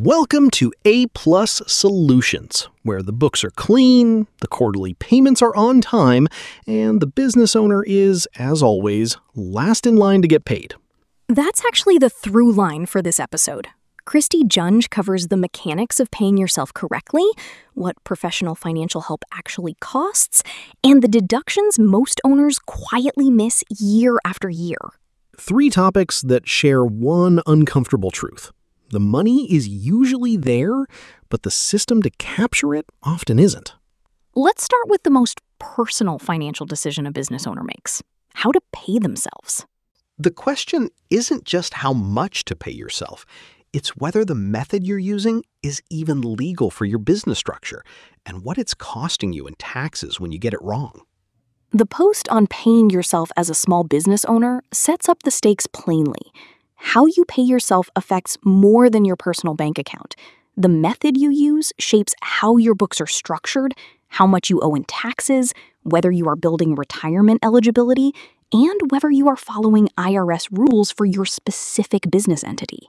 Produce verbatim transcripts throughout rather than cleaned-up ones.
Welcome to A Plus Solutions, where the books are clean, the quarterly payments are on time, and the business owner is, as always, last in line to get paid. That's actually the through line for this episode. Christy Junge covers the mechanics of paying yourself correctly, what professional financial help actually costs, and the deductions most owners quietly miss year after year. Three topics that share one uncomfortable truth. The money is usually there, but the system to capture it often isn't. Let's start with the most personal financial decision a business owner makes: how to pay themselves. The question isn't just how much to pay yourself. It's whether the method you're using is even legal for your business structure and what it's costing you in taxes when you get it wrong. The post on paying yourself as a small business owner sets up the stakes plainly. How you pay yourself affects more than your personal bank account. The method you use shapes how your books are structured, how much you owe in taxes, whether you are building retirement eligibility, and whether you are following I R S rules for your specific business entity.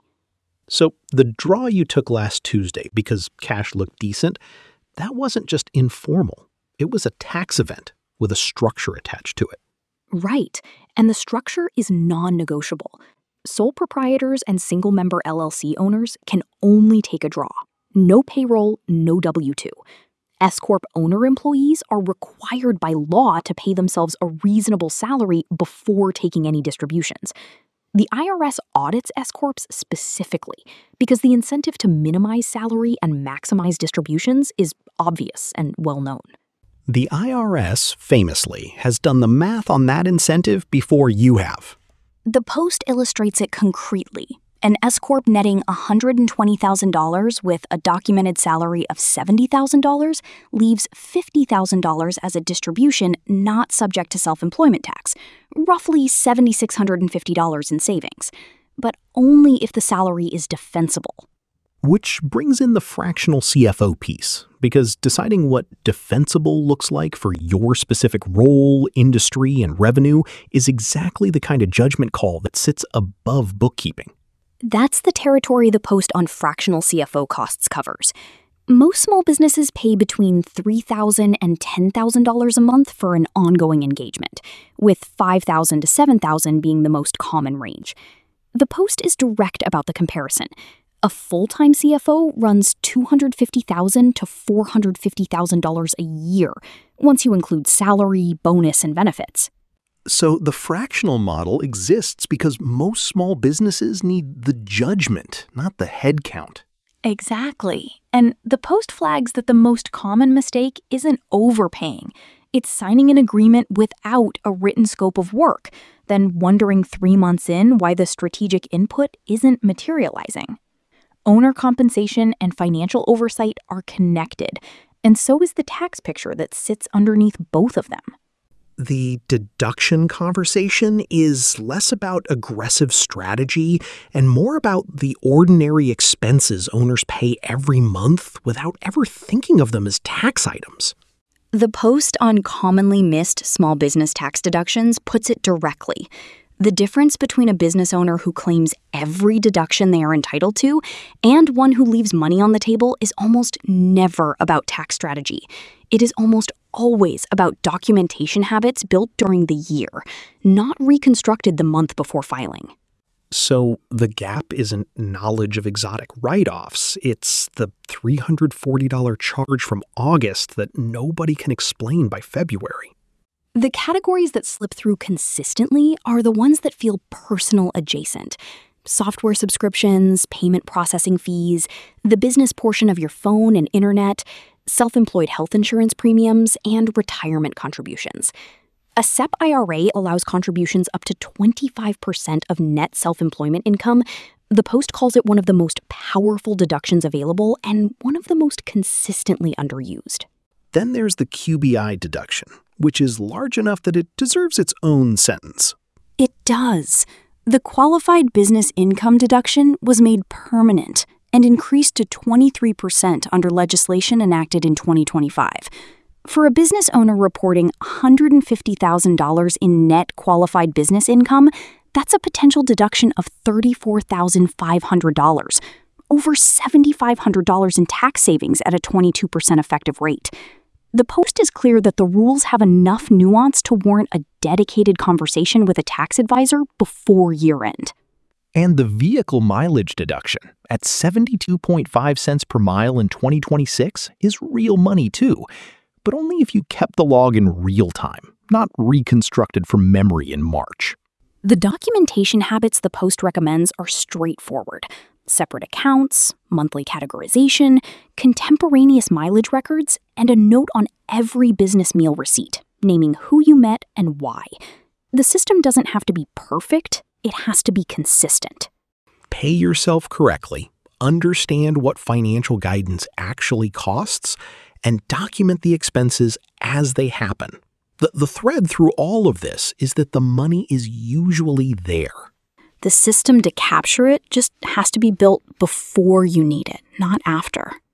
So the draw you took last Tuesday because cash looked decent, that wasn't just informal. It was a tax event with a structure attached to it. Right, and the structure is non-negotiable. Sole proprietors and single-member L L C owners can only take a draw. No payroll, no W two. S-Corp owner employees are required by law to pay themselves a reasonable salary before taking any distributions. The I R S audits S-Corps specifically because the incentive to minimize salary and maximize distributions is obvious and well known. The I R S, famously, has done the math on that incentive before you have. The post illustrates it concretely. An S-Corp netting one hundred twenty thousand dollars with a documented salary of seventy thousand dollars leaves fifty thousand dollars as a distribution not subject to self-employment tax, roughly seven thousand six hundred fifty dollars in savings, but only if the salary is defensible. Which brings in the fractional C F O piece, because deciding what defensible looks like for your specific role, industry, and revenue is exactly the kind of judgment call that sits above bookkeeping. That's the territory the post on fractional C F O costs covers. Most small businesses pay between three thousand dollars and ten thousand dollars a month for an ongoing engagement, with five thousand dollars to seven thousand dollars being the most common range. The post is direct about the comparison. A full-time C F O runs two hundred fifty thousand dollars to four hundred fifty thousand dollars a year, once you include salary, bonus, and benefits. So the fractional model exists because most small businesses need the judgment, not the head count. Exactly. And the post flags that the most common mistake isn't overpaying. It's signing an agreement without a written scope of work, then wondering three months in why the strategic input isn't materializing. Owner compensation and financial oversight are connected, and so is the tax picture that sits underneath both of them. The deduction conversation is less about aggressive strategy and more about the ordinary expenses owners pay every month without ever thinking of them as tax items. The post on commonly missed small business tax deductions puts it directly. The difference between a business owner who claims every deduction they are entitled to and one who leaves money on the table is almost never about tax strategy. It is almost always about documentation habits built during the year, not reconstructed the month before filing. So the gap isn't knowledge of exotic write-offs. It's the three hundred forty dollars charge from August that nobody can explain by February. The categories that slip through consistently are the ones that feel personal adjacent. Software subscriptions, payment processing fees, the business portion of your phone and internet, self-employed health insurance premiums, and retirement contributions. A S E P I R A allows contributions up to twenty-five percent of net self-employment income. The post calls it one of the most powerful deductions available and one of the most consistently underused. Then there's the Q B I deduction, which is large enough that it deserves its own sentence. It does. The qualified business income deduction was made permanent and increased to twenty-three percent under legislation enacted in twenty twenty-five. For a business owner reporting one hundred fifty thousand dollars in net qualified business income, that's a potential deduction of thirty-four thousand five hundred dollars, over seven thousand five hundred dollars in tax savings at a twenty-two percent effective rate. The Post is clear that the rules have enough nuance to warrant a dedicated conversation with a tax advisor before year-end. And the vehicle mileage deduction at seventy-two point five cents per mile in twenty twenty-six is real money too, but only if you kept the log in real time, not reconstructed from memory in March. The documentation habits the Post recommends are straightforward. Separate accounts, monthly categorization, contemporaneous mileage records, and a note on every business meal receipt, naming who you met and why. The system doesn't have to be perfect, it has to be consistent. Pay yourself correctly, understand what financial guidance actually costs, and document the expenses as they happen. The, the thread through all of this is that the money is usually there. The system to capture it just has to be built before you need it, not after.